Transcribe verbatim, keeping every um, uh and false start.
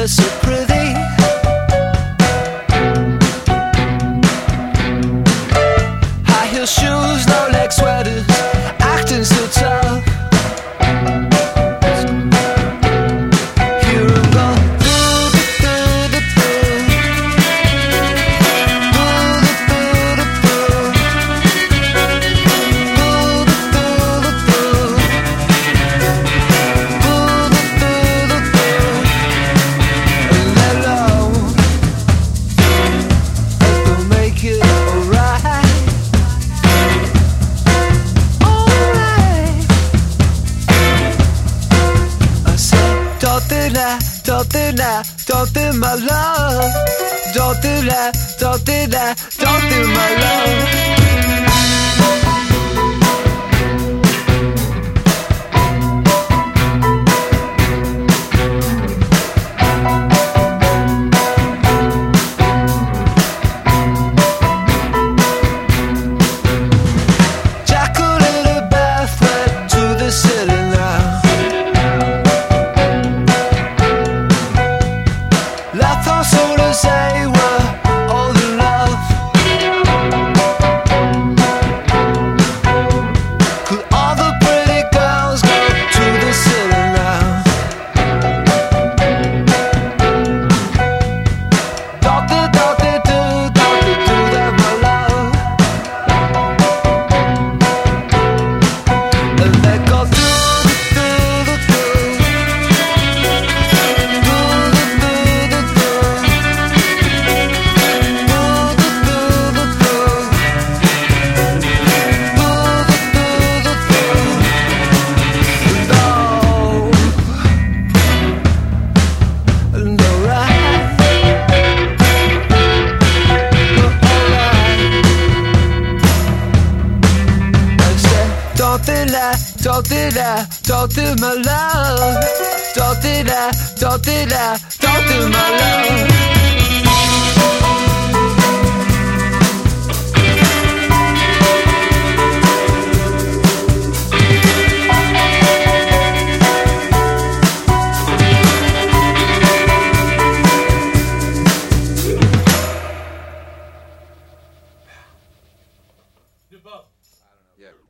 were so pretty. High heel shoes, no leg sweaters, acting so tough. Here I go. Don't do that, don't do my love. Don't do that, don't do that, don't do my love. Jackal in a bath, went to the city now. Left on soon as they were old in love. Could all the pretty girls go to the city now? Don't they, don't they do, don't they do that, my love? And they go do, do, do, do, don't do that, don't do my love. Don't do that, don't do that, don't do my love. Yeah.